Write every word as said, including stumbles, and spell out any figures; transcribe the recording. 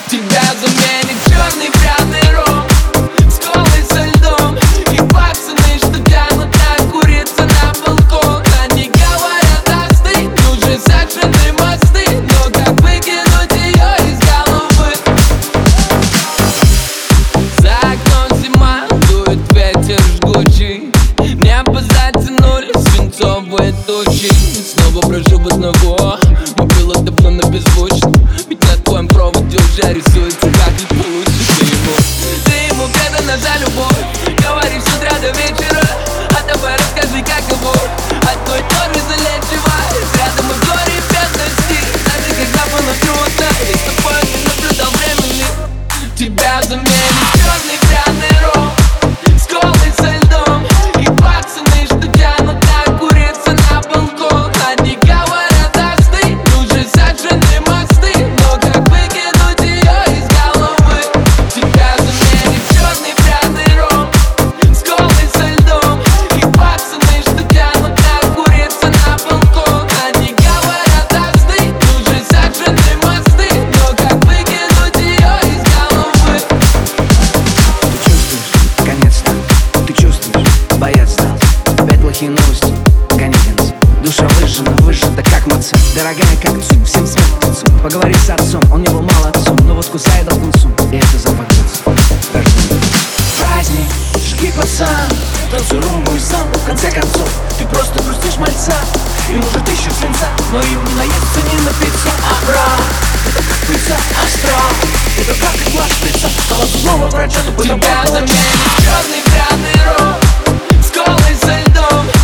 Тебя заменит черный пряный ром с колой со льдом и пацаны, что тянут на курица на балкон. Они говорят, остынь, уже сожжены мосты, но как выкинуть ее из головы? За окном зима, дует ветер жгучий, небо затянули свинцовые тучи. Снова прошу без одного, мобила давно на беззвучно, ведь на твоем проводе уже рисуется, как ли получится ему. Ты ему предана за любовь, говоришь с утра до вечера, а давай расскажи, как его от той торы залечивать. Рядом и в горе и бедности, даже когда было трудно, и с тобой не наблюдал времени. Тебя заменит черный пряный ром с колой со льдом и пацаны, что тянут на курица на балкон. Они говорят, остынь, уже сожжены мосты, но как выкинуть ее из головы? Тебя заменит черный пряный ром с колой со льдом и пацаны, что тянут на курица на балкон. Они говорят, остынь, уже сожжены мосты, но как выкинуть ее из головы? Ты чувствуешь, конец стал, ты чувствуешь, боец стал. Опять плохие новости, Ганигенс. Душа выжжена, выжжена как маца, дорогая как цум, всем смерть к лицу. Поговори с отцом, он не был молодцом, но вот кусает от концу, и это запах детства. Рождение. Праздник, жги пацан, танцуй румбу и самбу. В конце концов, ты просто грустишь мальца, и может ищут свинца, но им не наесться, не напиться. А брат, это как пыльца, астрал, это как игла шприца, стала зубного врача, тупо Тебя заменит черный пряный ром с колой со льдом